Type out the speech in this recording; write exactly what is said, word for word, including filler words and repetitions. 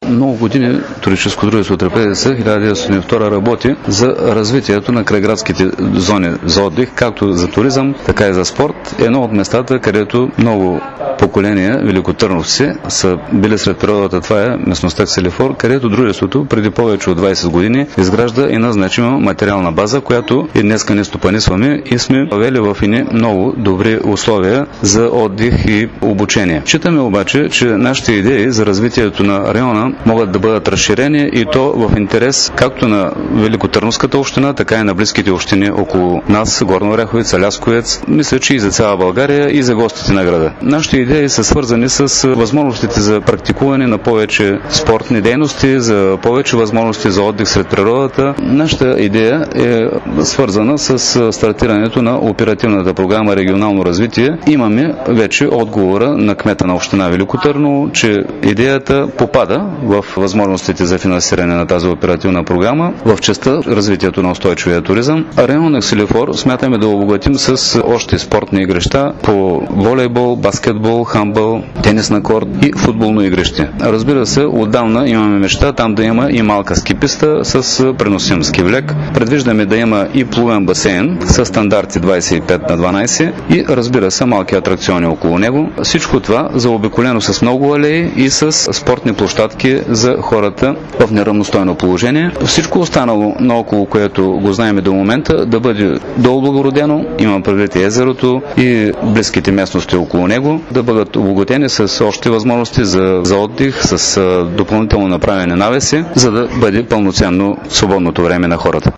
много години туристическо дружество Трапезица хиляда деветстотин и втора работи за развитието на крайградските зони за отдих, както за туризъм, така и за спорт. Едно от местата, където много поколения великотърновци са били сред природата, това е местността Кселифор, където дружеството преди повече от двайсет години изгражда една значима материална база, която и днеска не стопанисваме и сме въвели в едни много добри условия за отдих и обучение. Считаме обаче, че нашите идеи за развитието на района могат да бъдат разширени и то в интерес както на Великотърновската община, така и на близките общини около нас, Горна Оряховица, Лясковец, мисля, че и за цяла България и за гостите на града. Нашите идеи са свързани с възможностите за практикуване на повече спортни дейности, за повече възможности за отдих сред природата. Нашата идея е свързана с стартирането на оперативната програма регионално развитие. Имаме вече отговора на кмета на община Велико Търново, че идеята попада в възможностите за финансиране на тази оперативна програма в частта развитието на устойчивия туризъм. Район на Кселифор смятаме да обогатим с още спортни игрища по волейбол, баскетбол, хамбъл, тенис на корт и футболно игрище. Разбира се, отдавна имаме мечта там да има и малка скиписта с преносим скивлек. Предвиждаме да има и плувен басейн с стандарти двайсет и пет на дванайсет и разбира се малки атракциони около него. Всичко това заобиколено с много алеи и с спортни площадки за хората в неравностойно положение. Всичко останало наоколо, което го знаем до момента, да бъде дооблагородено, имам предвид и езерото и близките местности около него, да бъдат обогатени с още възможности за, за отдих, с допълнително направени навеси, за да бъде пълноценно свободното време на хората.